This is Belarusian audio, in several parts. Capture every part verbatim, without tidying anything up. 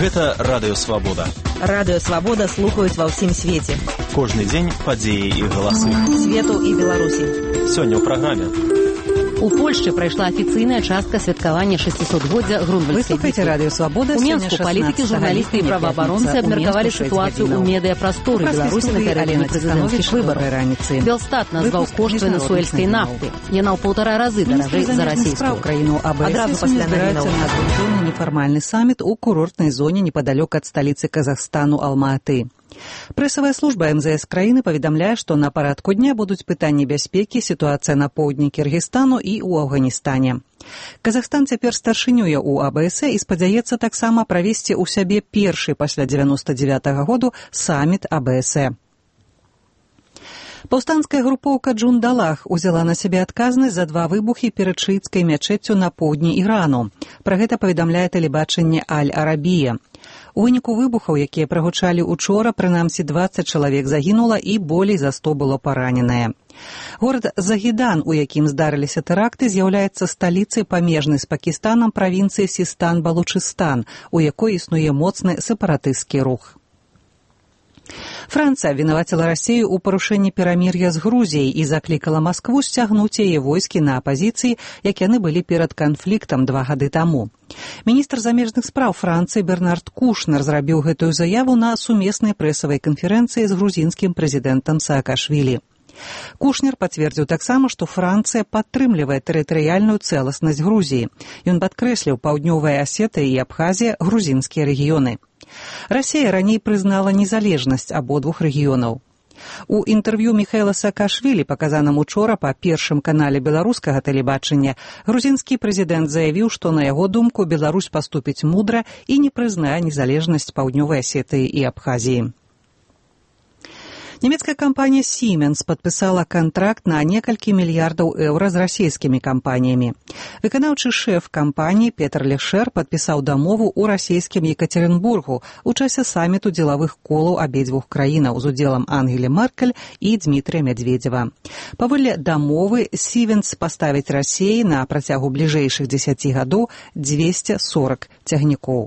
Гэта Радыё Свабода. Радыё Свабода слухаюць ва ўсім свеце. Кожны дзень падзеі і галасы. Свету і Беларусі. Сёння ў праграме. У Польшчы прайшла афіцыйная частка святкавання шэсцісотгоддзя Грунвальдскай бітвы. Радыё Свабода. У Менску палітыкі, журналісты і праваабаронцы абмеркавалі сітуацыю ў медыяпрасторы Беларусі напярэдадні прэзідэнцкіх выбараў. Белстат назваў кошт венесуэльскай нафты. Яна ў паўтара разы даражэй за расійскую. Адразу пасля навінаў на нефармальны саміт у курортнай зоне непадалёк ад сталіцы Казахстану Алма-Аты. Прэсавая служба эм зэ эс краіны паведамляе, што на парадку дня будуць пытанні бяспекі, сітуацыя на поўдні Кіргізстану і ў Афганістане. Казахстан цяпер старшынюе ў а бэ эс і спадзяецца таксама правесці ў сябе першы пасля дзевяноста дзевятага году саміт а бэ эс. Паўстанцкая групоўка Джундалах узяла на сябе адказнасць за два выбухі перад шыіцкай мячэццю на поўдні Ірану. Пра гэта паведамляе тэлебачанне Аль-Арабія. У выніку выбухаў, якія прагучалі учора, прынамсі дваццаць чалавек загінула і болей за сто было параненае. Горад Загідан, у якім здарыліся тэракты, з'яўляецца сталіцай памежнай з Пакістанам правінцыі Сістан-Балучыстан, у якой існуе моцны сепаратысцкі рух. Францыя вінаваціла Расію ў парушэнні перамір'я з Грузіяй і заклікала Маскву сцягнуць яе войскі на апазіцыі, як яны былі перад канфліктам два гады таму. Міністр замежных спраў Францыі Бернард Кушнер зрабіў гэтую заяву на сумеснай прэсавай канферэнцыі з грузінскім прэзідэнтам Саакашвілі. Кушнер пацвердзіў таксама, што Францыя падтрымлівае тэрытарыяльную цэласнасць Грузіі. Ён падкрэсліў, Паўднёвая Асетыя і Абхазія – грузінскія рэгіёны. Расія раней прызнала незалежнасць абодвух рэгіёнаў. У інтэрв'ю Міхаіла Саакашвілі, паказаным учора па першым канале беларускага тэлебачання, грузінскі прэзідэнт заявіў, што, на яго думку, Беларусь паступіць мудра і не прызнае незалежнасць Паўднёвай Асетыі і Абхазіі. Нямецкая кампанія Siemens падпісала кантракт на некалькі мільярдаў еўра з расійскімі кампаніямі. Выканаўчы шэф кампаніі Петр Лешер падпісаў дамову ў расійскім Екатеринбургу ў часе саміту дзелавых колаў абедзвюх краінаў з удзелам Ангелі Меркель і Дмітрыя Мядзведзева. Паводле дамовы Siemens паставіць Расіі на працягу бліжэйшых дзесяці гадоў дзвесце сорак цягнікоў.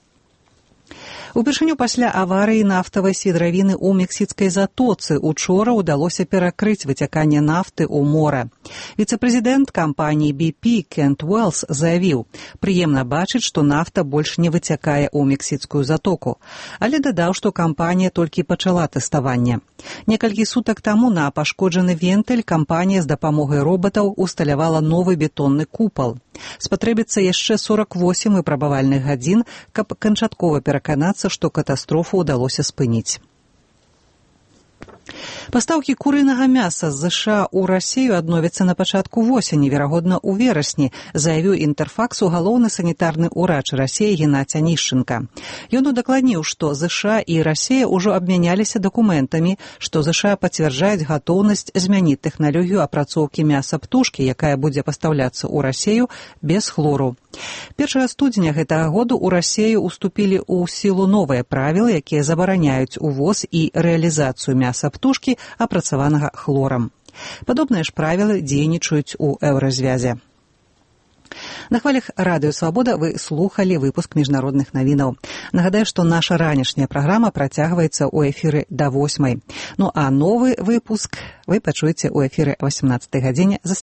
Упершыню пасля аварыі нафтавай свідравіны ў мексіцкай затоцы учора ўдалося перакрыць выцяканне нафты ў мора. Віцэ-прэзідэнт кампаніі би пі Кент Уэллс заявіў, прыемна бачыць, што нафта больш не выцякае ў мексіцкую затоку, але дадаў, што кампанія толькі пачала тэставанне. Некалькі сутак таму на пашкоджаны вентыль кампанія з дапамогай робатаў усталявала новы бетонны купал. Спатрэбіцца яшчэ сорак восем выпрабавальных гадзін, каб канчаткова пераканацца, што катастрофу ўдалося спыніць. Пастаўкі курынага мяса з ЗША ў Расію адновяцца на пачатку восені, верагодна, у верасні, заявіў Інтэрфаксу галоўны санітарны ўрач Расіі Геннадзь Анішченка. Ён удакладніў, што ЗША і Расія ўжо абмяняліся дакументамі, што ЗША пацвярджаюць гатоўнасць змяніць тэхналогію апрацоўкі мяса птушкі, якая будзе пастаўляцца ў Расію без хлору. першага студзеня гэтага году ў Расію уступілі ў сілу новыя правілы, якія забараняюць увоз і рэалізацыю мяса птушкі, апрацаванага хлорам. Падобныя ж правілы дзейнічаюць у еўразвязе. На хвалях Радыё Свабода вы слухалі выпуск міжнародных навінаў. Нагадаю, што наша ранішняя праграма працягваецца ў эфіры да восьмай. Ну а новы выпуск вы пачуеце ў эфіры о васямнаццатай гадзіне.